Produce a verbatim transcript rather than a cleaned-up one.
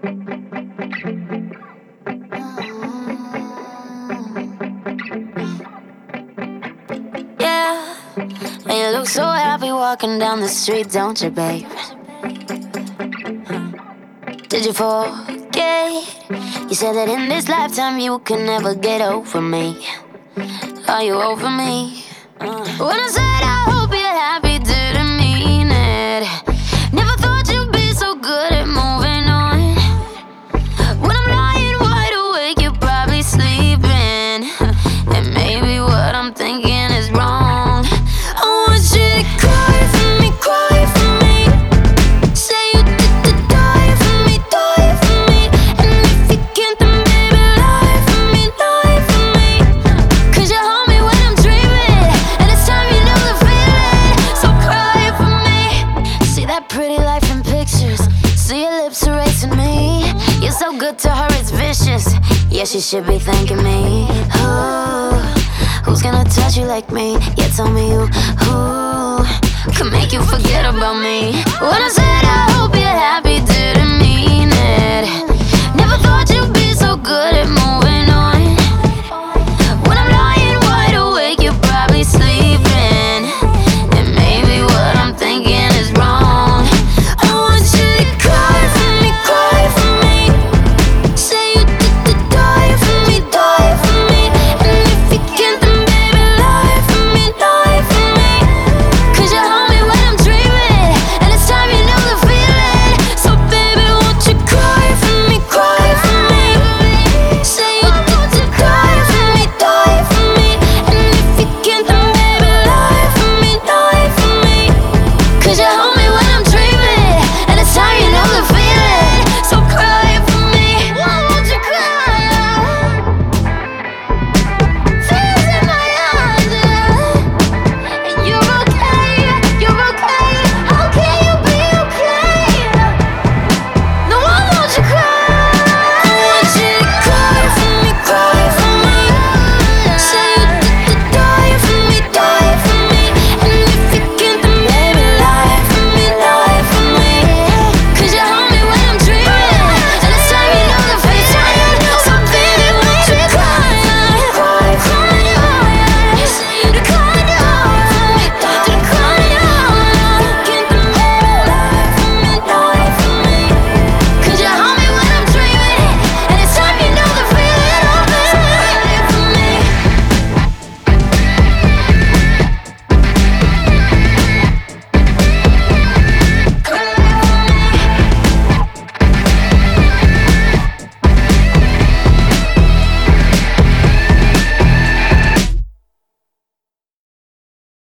Yeah, and you look so happy walking down the street, don't you, babe? Did you forget? You said that in this lifetime you can never get over me. Are you over me? When I said I hope you're happy, didn't mean it. Never thought you'd be so good at moving on. When I'm lying wide awake, you're probably sleeping. And maybe what I'm thinking is wrong. I want you to cry for me, cry for me. Say you did to die for me, die for me. And if you can't, then baby, lie for me, lie for me. Cause you hold me when I'm dreaming, and it's time you know the feeling. So cry for me. See that pretty life in pictures, see your lips erasing me. You're so good to her, it's vicious. Yeah, she should be thanking me. Ooh, who's gonna touch you like me? Yeah, tell me who, who could make you forget about me. When I said I hope